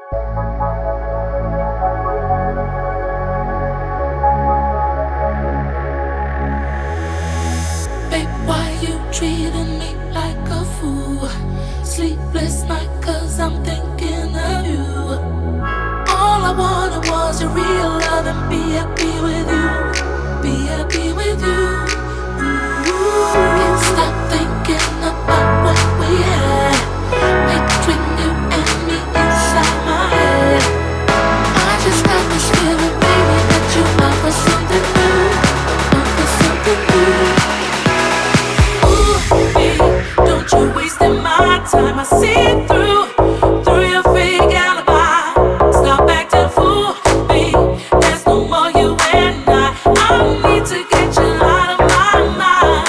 Babe, why you treating me like a fool? Sleepless night 'cause I'm thinking of you. All I wanted was your real love and be happy with you. Be happy with you. Ooh, can't stop thinking about what we had between you and me inside my head. I just got this feeling, baby, that you are for something new, for something new. Ooh, babe, don't you wasting my time. I see it through your fake alibi. Stop acting fool, babe. There's no more you and I. I need to get you out of my mind.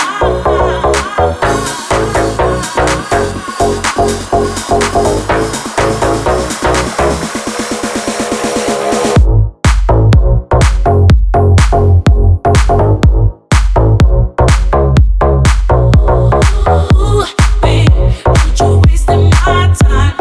Ooh, babe, don't you wasting my time.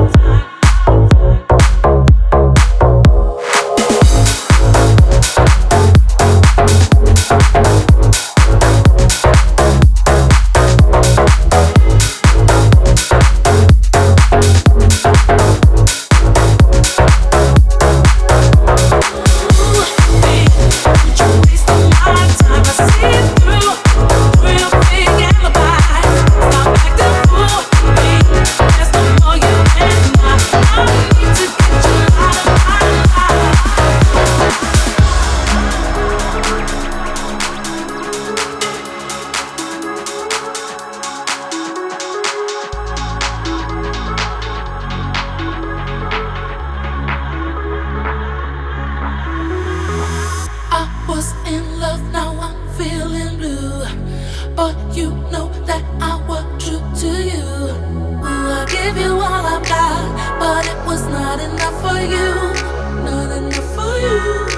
I was in love, now I'm feeling blue. But you know that I was true to you. Ooh, I give you all I've got, but it was not enough for you. Not enough for you.